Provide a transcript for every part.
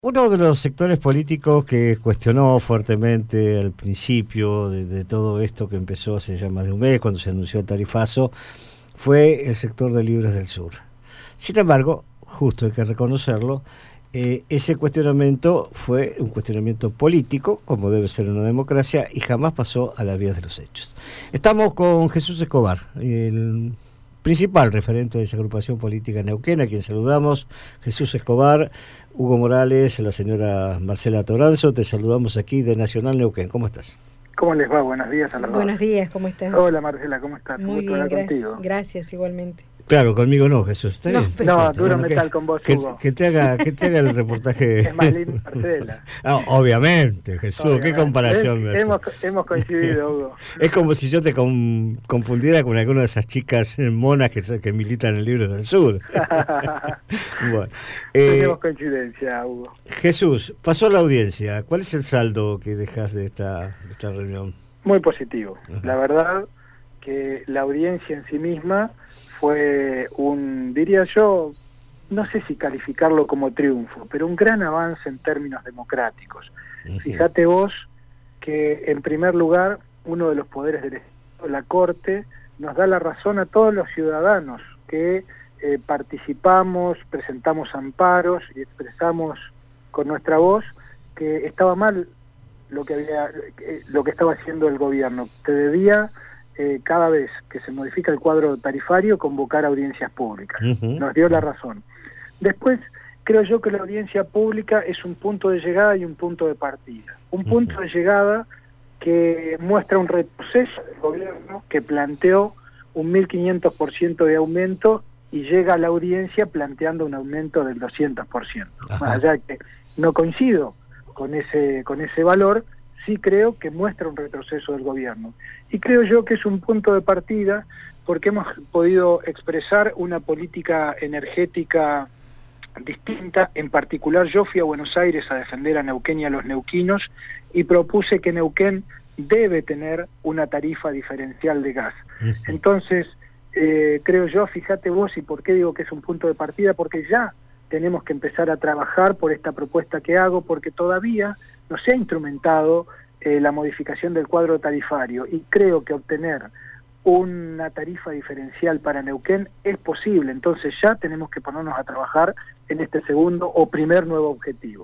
Uno de los sectores políticos que cuestionó fuertemente al principio de todo esto que empezó hace ya más de un mes, cuando se anunció el tarifazo, fue el sector de Libres del Sur. Sin embargo, justo hay que reconocerlo, ese cuestionamiento fue un cuestionamiento político, como debe ser en una democracia, y jamás pasó a las vías de los hechos. Estamos con Jesús Escobar, el principal referente de esa agrupación política neuquena, a quien saludamos. Jesús Escobar, Hugo Morales, la señora Marcela Toranzo, te saludamos aquí de Nacional Neuquén. ¿Cómo estás? ¿Cómo les va? Buenos días a los dos. Buenos días, ¿cómo estás? Hola Marcela, ¿cómo estás? Muy bien, gracias, igualmente. Claro, conmigo no, Jesús, está bien. No, duro metal con vos, Hugo. Que te haga el reportaje. Es más lindo Marcela. Obviamente, Jesús, obviamente. Qué comparación. Hemos coincidido, Hugo. Es como si yo te confundiera con alguna de esas chicas monas que militan en Libres del Sur. Bueno, tenemos coincidencia, Hugo. Jesús, pasó a la audiencia. ¿Cuál es el saldo que dejas de esta reunión? Muy positivo. La verdad que la audiencia en sí misma fue diría yo, no sé si calificarlo como triunfo, pero un gran avance en términos democráticos. Fíjate vos que, en primer lugar, uno de los poderes del Estado, la Corte, nos da la razón a todos los ciudadanos que participamos, presentamos amparos y expresamos con nuestra voz que estaba mal lo que estaba haciendo el gobierno, que debía cada vez que se modifica el cuadro tarifario convocar audiencias públicas. Nos dio la razón. Después, creo yo que la audiencia pública es un punto de llegada y un punto de partida. Un punto de llegada que muestra un retroceso del gobierno que planteó un 1.500% de aumento y llega a la audiencia planteando un aumento del 200%. Más allá de que no coincido con ese valor, sí creo que muestra un retroceso del gobierno. Y creo yo que es un punto de partida porque hemos podido expresar una política energética distinta. En particular, yo fui a Buenos Aires a defender a Neuquén y a los neuquinos y propuse que Neuquén debe tener una tarifa diferencial de gas. Entonces, creo yo, fíjate vos, y por qué digo que es un punto de partida, porque ya tenemos que empezar a trabajar por esta propuesta que hago, porque todavía no se ha instrumentado la modificación del cuadro tarifario, y creo que obtener una tarifa diferencial para Neuquén es posible. Entonces ya tenemos que ponernos a trabajar en este segundo o primer nuevo objetivo.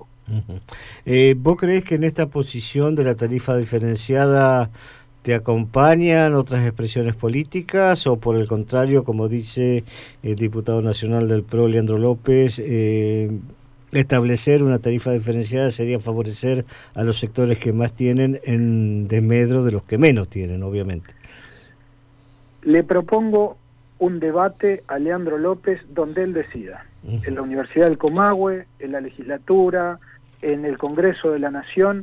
¿Vos creés que en esta posición de la tarifa diferenciada te acompañan otras expresiones políticas, o por el contrario, como dice el diputado nacional del PRO, Leandro López, establecer una tarifa diferenciada sería favorecer a los sectores que más tienen en desmedro de los que menos tienen, obviamente? Le propongo un debate a Leandro López donde él decida, en la Universidad del Comahue, en la legislatura, en el Congreso de la Nación.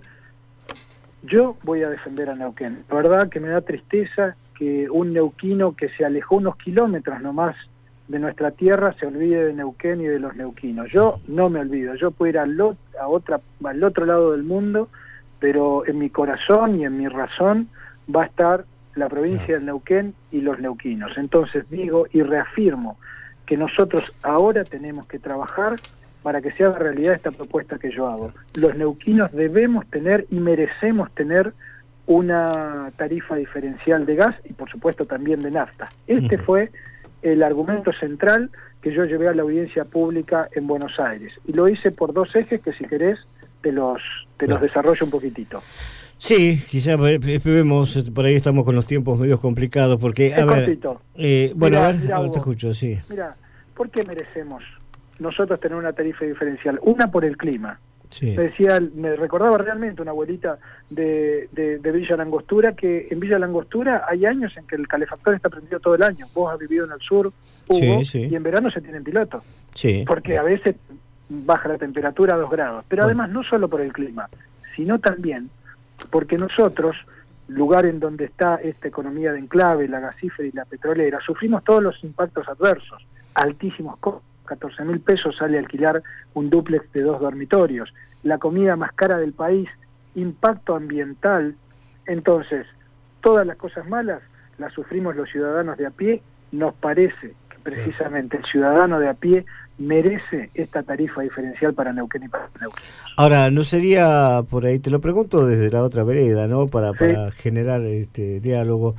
Yo voy a defender a Neuquén. La verdad que me da tristeza que un neuquino que se alejó unos kilómetros nomás de nuestra tierra se olvide de Neuquén y de los neuquinos. Yo no me olvido, yo puedo ir al otro lado del mundo, pero en mi corazón y en mi razón va a estar la provincia del Neuquén y los neuquinos. Entonces digo y reafirmo que nosotros ahora tenemos que trabajar para que sea realidad esta propuesta que yo hago. Los neuquinos debemos tener y merecemos tener una tarifa diferencial de gas y por supuesto también de nafta. Este fue el argumento central que yo llevé a la audiencia pública en Buenos Aires. Y lo hice por dos ejes que, si querés, te los desarrollo un poquitito. Sí, quizás vemos, por ahí estamos con los tiempos medios complicados, porque... Es cortito. Bueno, mirá, a ver, mirá, te escucho, sí. Mira, ¿por qué merecemos nosotros tener una tarifa diferencial? Una, por el clima. Sí. Me recordaba realmente una abuelita de Villa Langostura, que en Villa Langostura hay años en que el calefactor está prendido todo el año. Vos has vivido en el sur, Hugo, y en verano se tienen piloto. Porque a veces baja la temperatura a 2 grados. Pero además no solo por el clima, sino también porque nosotros, lugar en donde está esta economía de enclave, la gasífera y la petrolera, sufrimos todos los impactos adversos, altísimos costos. 14.000 pesos sale a alquilar un dúplex de 2 dormitorios, la comida más cara del país, impacto ambiental. Entonces, todas las cosas malas las sufrimos los ciudadanos de a pie. Nos parece que precisamente el ciudadano de a pie merece esta tarifa diferencial para Neuquén y para Neuquén. Ahora, ¿no sería, por ahí te lo pregunto desde la otra vereda, ¿no? Para generar este diálogo,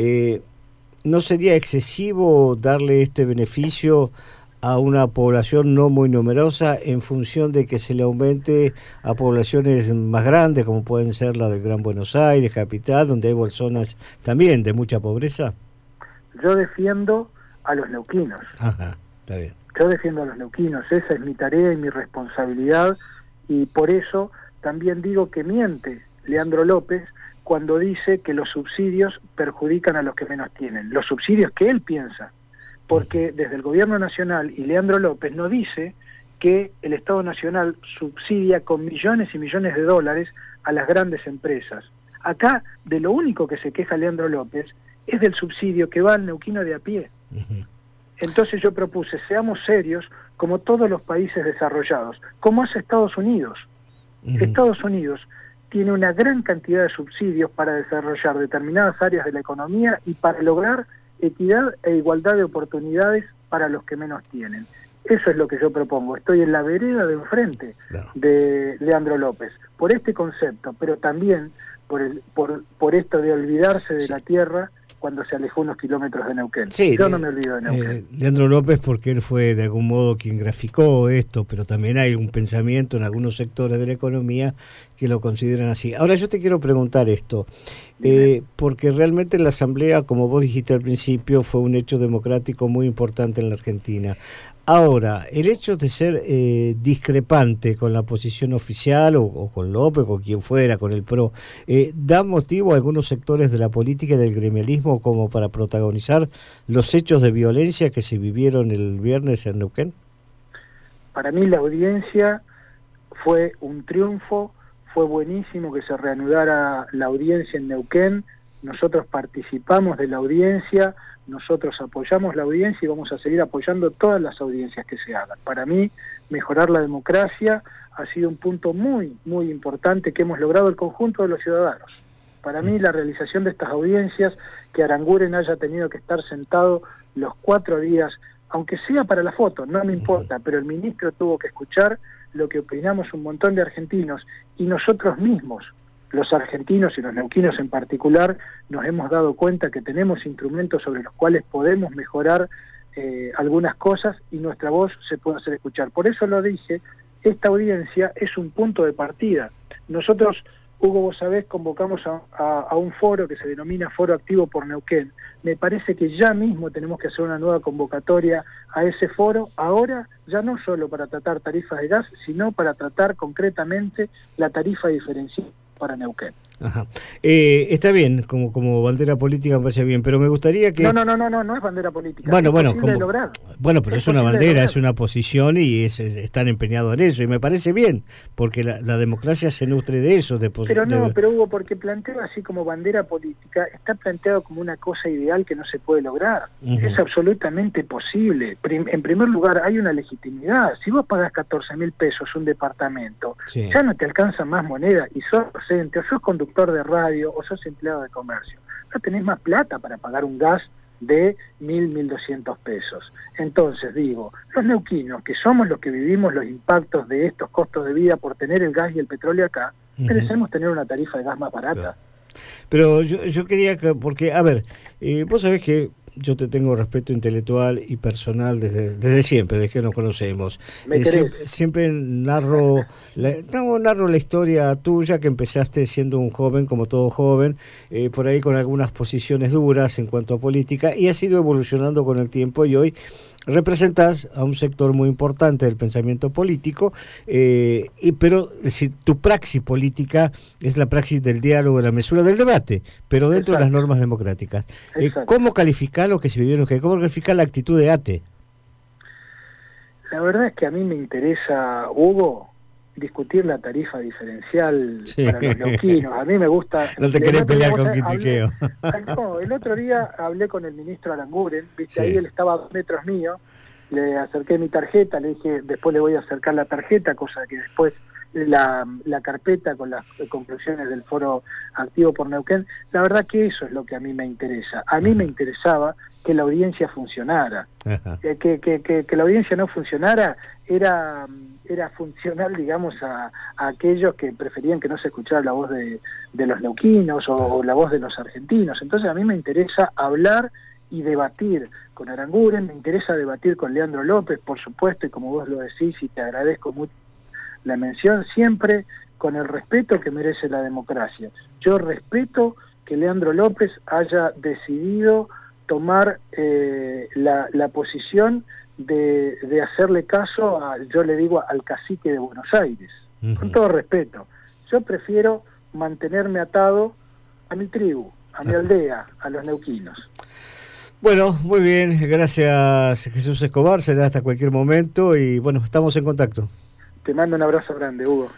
¿no sería excesivo darle este beneficio a una población no muy numerosa en función de que se le aumente a poblaciones más grandes, como pueden ser la del Gran Buenos Aires, capital, donde hay zonas también de mucha pobreza? Yo defiendo a los neuquinos. Ajá, está bien. Yo defiendo a los neuquinos, esa es mi tarea y mi responsabilidad, y por eso también digo que miente Leandro López cuando dice que los subsidios perjudican a los que menos tienen, los subsidios que él piensa, porque desde el gobierno nacional y Leandro López no dice que el Estado Nacional subsidia con millones y millones de dólares a las grandes empresas. Acá de lo único que se queja Leandro López es del subsidio que va al neuquino de a pie. Entonces yo propuse, seamos serios como todos los países desarrollados, como hace Estados Unidos. Estados Unidos tiene una gran cantidad de subsidios para desarrollar determinadas áreas de la economía y para lograr equidad e igualdad de oportunidades para los que menos tienen. Eso es lo que yo propongo. Estoy en la vereda de enfrente de Leandro López, por este concepto, pero también por esto de olvidarse de la tierra cuando se alejó unos kilómetros de Neuquén. Sí, yo no me olvido de Neuquén. Leandro López, porque él fue de algún modo quien graficó esto, pero también hay un pensamiento en algunos sectores de la economía que lo consideran así. Ahora yo te quiero preguntar esto, porque realmente la Asamblea, como vos dijiste al principio, fue un hecho democrático muy importante en la Argentina. Ahora, el hecho de ser discrepante con la posición oficial o con López, con quien fuera, con el PRO, ¿da motivo a algunos sectores de la política y del gremialismo como para protagonizar los hechos de violencia que se vivieron el viernes en Neuquén? Para mí la audiencia fue un triunfo, fue buenísimo que se reanudara la audiencia en Neuquén, nosotros participamos de la audiencia, nosotros apoyamos la audiencia y vamos a seguir apoyando todas las audiencias que se hagan. Para mí, mejorar la democracia ha sido un punto muy, muy importante que hemos logrado el conjunto de los ciudadanos. Para mí, la realización de estas audiencias, que Aranguren haya tenido que estar sentado los 4 días, aunque sea para la foto, no me importa, pero el ministro tuvo que escuchar lo que opinamos un montón de argentinos y nosotros mismos, los argentinos y los neuquinos en particular, nos hemos dado cuenta que tenemos instrumentos sobre los cuales podemos mejorar algunas cosas y nuestra voz se puede hacer escuchar. Por eso lo dije, esta audiencia es un punto de partida. Nosotros, Hugo, vos sabés, convocamos a un foro que se denomina Foro Activo por Neuquén. Me parece que ya mismo tenemos que hacer una nueva convocatoria a ese foro, ahora ya no solo para tratar tarifas de gas, sino para tratar concretamente la tarifa diferencial para Neuquén. Ajá. Está bien, como bandera política me parece bien, pero me gustaría que... No es bandera política. Bueno, pero es una bandera, es una posición y están empeñados en eso, y me parece bien, porque la democracia se nutre de eso. Pero Hugo, porque planteo así como bandera política, está planteado como una cosa ideal que no se puede lograr. Es absolutamente posible. En primer lugar, hay una legitimidad. Si vos pagás 14.000 pesos un departamento, ya no te alcanza más moneda y sos docente o sos conductor de radio o sos empleado de comercio, no tenés más plata para pagar un gas de 1.200 pesos. Entonces digo, los neuquinos, que somos los que vivimos los impactos de estos costos de vida por tener el gas y el petróleo acá, merecemos tener una tarifa de gas más barata. Claro. Pero yo quería que, porque, a ver, vos sabés que yo te tengo respeto intelectual y personal desde siempre, desde que nos conocemos. Siempre narro la historia tuya, que empezaste siendo un joven, como todo joven, por ahí con algunas posiciones duras en cuanto a política, y has ido evolucionando con el tiempo, y hoy representas a un sector muy importante del pensamiento político, pero es decir, tu praxis política es la praxis del diálogo, de la mesura, del debate, pero dentro de las normas democráticas. ¿Cómo calificar lo que se vivió? ¿Cómo calificar la actitud de ATE? La verdad es que a mí me interesa, Hugo, discutir la tarifa diferencial para los neuquinos. A mí me gusta... No te querés pelear con Quintiqueo. No, el otro día hablé con el ministro Aranguren, viste, ahí él estaba a 2 metros mío, le acerqué mi tarjeta, le dije, después le voy a acercar la tarjeta, cosa que después la carpeta con las conclusiones del Foro Activo por Neuquén. La verdad que eso es lo que a mí me interesa. A mí me interesaba que la audiencia funcionara. Que la audiencia no funcionara era funcional, digamos, a aquellos que preferían que no se escuchara la voz de los neuquinos o la voz de los argentinos. Entonces a mí me interesa hablar y debatir con Aranguren, me interesa debatir con Leandro López, por supuesto, y como vos lo decís, y te agradezco mucho la mención, siempre con el respeto que merece la democracia. Yo respeto que Leandro López haya decidido tomar la posición de hacerle caso, yo le digo, al cacique de Buenos Aires, con todo respeto. Yo prefiero mantenerme atado a mi tribu, a mi aldea, a los neuquinos. Bueno, muy bien, gracias Jesús Escobar, será hasta cualquier momento y bueno, estamos en contacto. Te mando un abrazo grande, Hugo.